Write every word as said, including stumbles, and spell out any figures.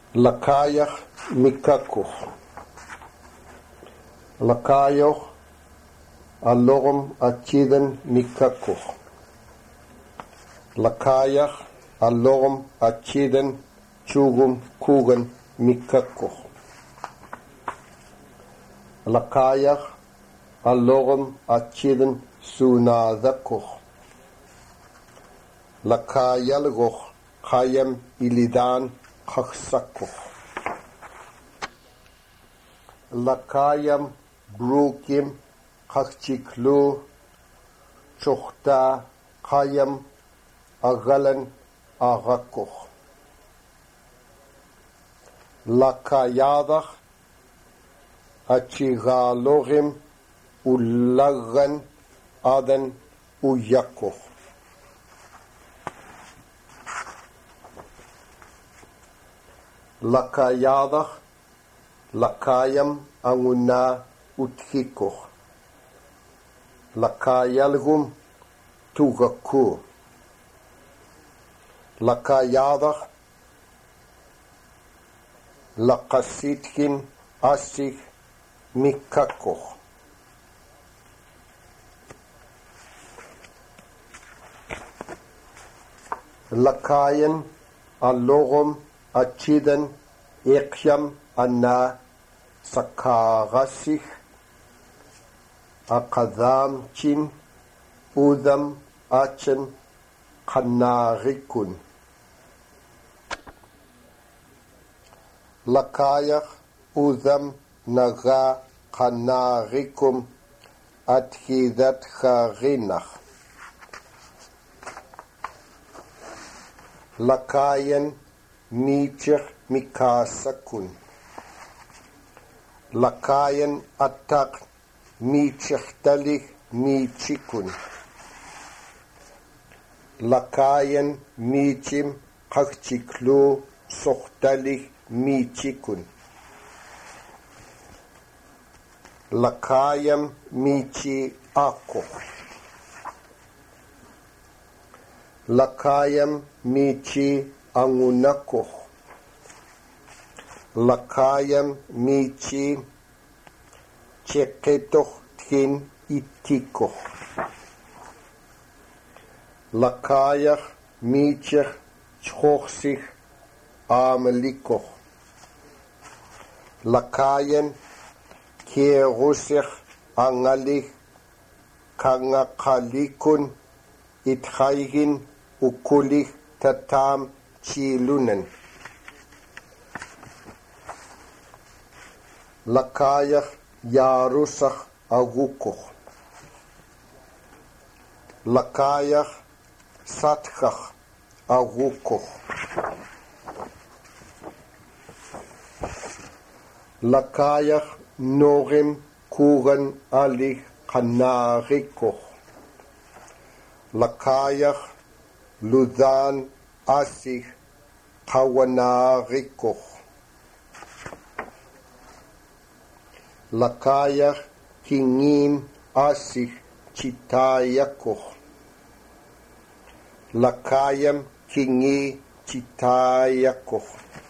לקייך מקקוך לקייך אלורם עתידן מקקוך לקייך אלורם עתידן צ'וגום קוגן מקקוך לקייך אלורם עתידן סונאזקוך לקיילגוך חיים אילידן Chaksakkoch. Lakayam Brukim Chakchiklu Chochta Chayam Agalan Agakoch. Lakayadach Achigalorim Ulagan Aden Uyakoch. Lakayadach Lakayam Anguna Utkikoch Lakayalgum Tugaku Lakayadach Lakasitkin Asik Mikakoch Lakayan Alogum Achidan Ekyam Anna Sakarasich Akadam Chin Udam Achen Kanarikun Lakayach Udam Naga Kanarikum Adhidat Harinach Lakayan Nietzsche Mikasakun Lakayan Atak Nietzsche Talich Nietzschikun Lakayan Nietzschim Kakchiklu Sochtalich Nietzschikun Lakayam Nietzschi Akoch Lakayam Nietzschi Angunakoch Lakayam Michi Cheketoch Tkin Itikoch Lakayach Michech Chochsich Amelikoch Lakayan Kierusich Angalich Kangakalikun Itchaigin Ukulich Tatam Chilunen Lakayach Yarusach Agukoch Lakayach Satkach Agukoch Lakayach Norim Kugan Ali Kanarikoch Lakayach Ludan Asich Kawanarikoch Lakayach Kingin Asich Chitayakoch Lakayam Kingi Chitayakoch